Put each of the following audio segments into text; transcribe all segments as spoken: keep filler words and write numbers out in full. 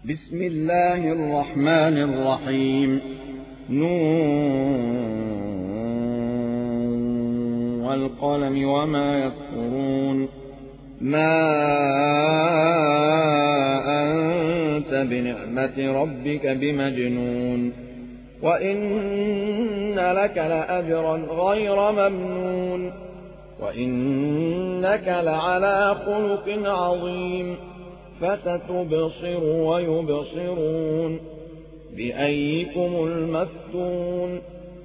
بسم الله الرحمن الرحيم نون والقلم وما يسطرون ما أنت بنعمة ربك بمجنون وإن لك لأجرا غير ممنون وإنك لعلى خلق عظيم فستبصر ويبصرون بأيكم المفتون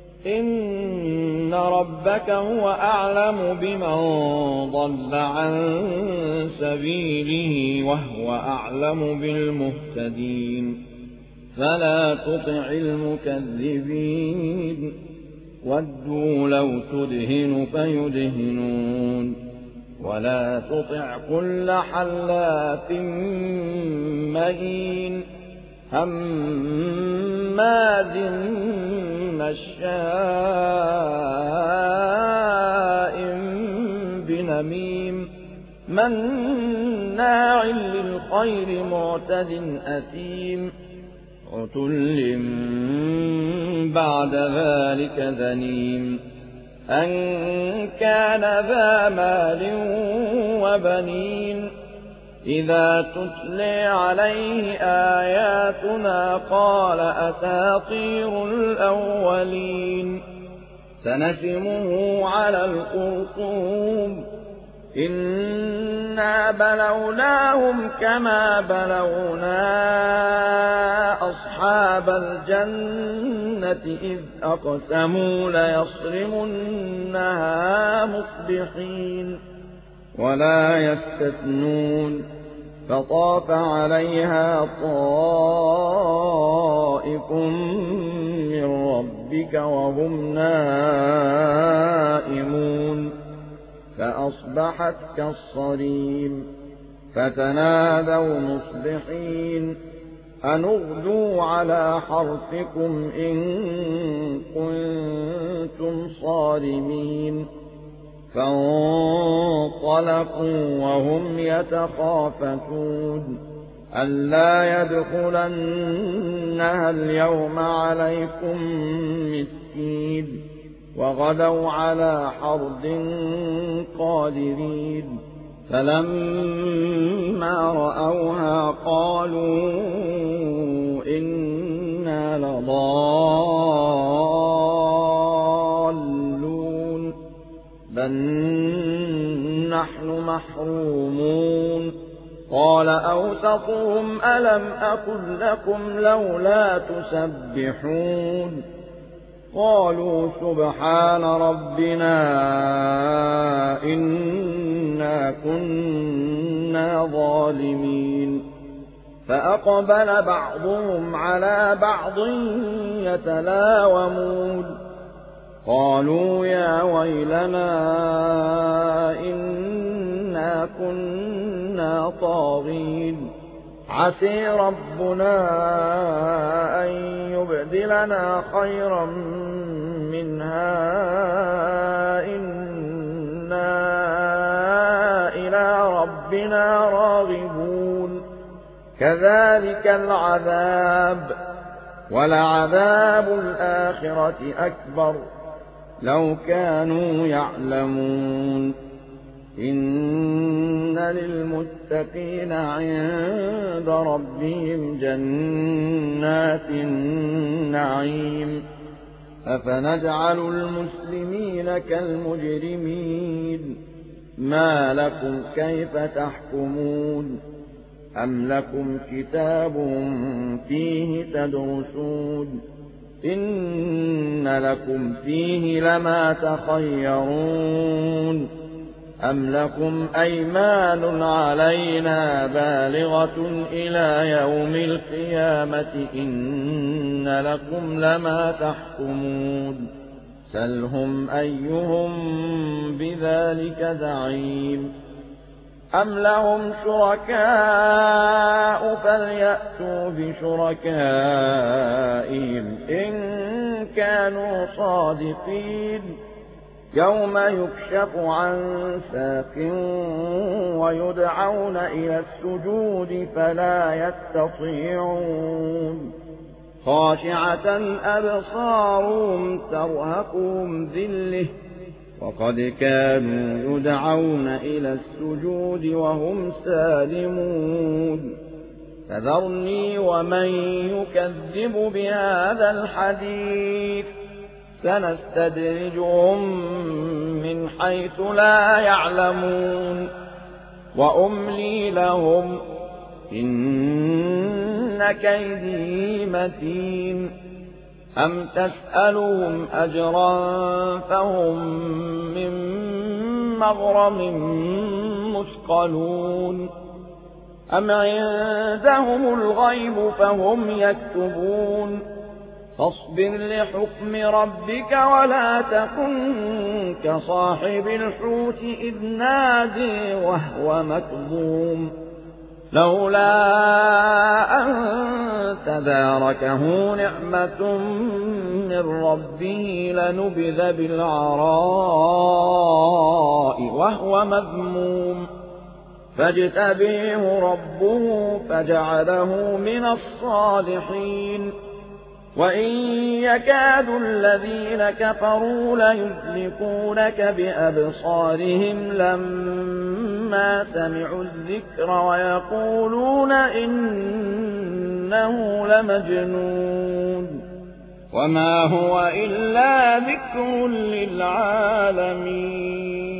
إن ربك هو أعلم بمن ضل عن سبيله وهو أعلم بالمهتدين فلا تطع المكذبين ودوا لو تدهن فيدهنون ولا تطع كل حلاف مهين هماز مشاء بنميم مناع للخير معتد أثيم عتل بعد ذلك ذنيم أن كان ذا مال وبنين إذا تتلي عليه آياتنا قال أساطير الأولين سنسمه على الخرطوم إنا بلوناهم كما بلونا أصحاب الجنة إذ أقسموا ليصرمنها مصبحين ولا يستثنون فطاف عليها طائف من ربك وهم نائمون فأصبحت كالصريم فتنادوا مصبحين أن اغدوا على حرثكم إن كنتم صارمين فانطلقوا وهم يتخافتون ألا يدخلنها اليوم عليكم مسكين وغدوا على حرد قادرين فلما رأوها قالوا إنا لضالون بل نحن محرومون قال أوسطهم ألم أقل لكم لولا تسبحون قالوا سبحان ربنا إنا كنا ظالمين فأقبل بعضهم على بعض يتلاومون قالوا يا ويلنا إنا كنا طاغين عسى ربنا أن يبدلنا خيرا منها إنا إلى ربنا راغبون كذلك العذاب ولعذاب الآخرة أكبر لو كانوا يعلمون إن للمتقين عند ربهم جنات النعيم أفنجعل المسلمين كالمجرمين ما لكم كيف تحكمون أم لكم كتاب فيه تدرسون إن لكم فيه لما تخيرون أم لكم أيمان علينا بالغة إلى يوم القيامة إن لكم لما تحكمون سلهم أيهم بذلك زعيم أم لهم شركاء فليأتوا بشركائهم إن كانوا صادقين يوم يكشف عن ساق ويدعون إلى السجود فلا يستطيعون خاشعة أبصارهم ترهقهم ذلة وقد كانوا يدعون إلى السجود وهم سالمون فذرني ومن يكذب بهذا الحديث سنستدرجهم من حيث لا يعلمون وأملي لهم إن كيدي متين أم تسألهم أجرا فهم من مغرم مثقلون أم عندهم الغيب فهم يكتبون فاصبر لحكم ربك ولا تكن كصاحب الحوت إذ نادي وهو مكظوم لولا أن تداركه نعمة من ربه لنبذ بالعراء وهو مذموم فاجتبيه ربه فجعله من الصالحين وإن يكاد الذين كفروا ليزلقونك بأبصارهم لما سمعوا الذكر ويقولون إنه لمجنون وما هو إلا ذكر للعالمين.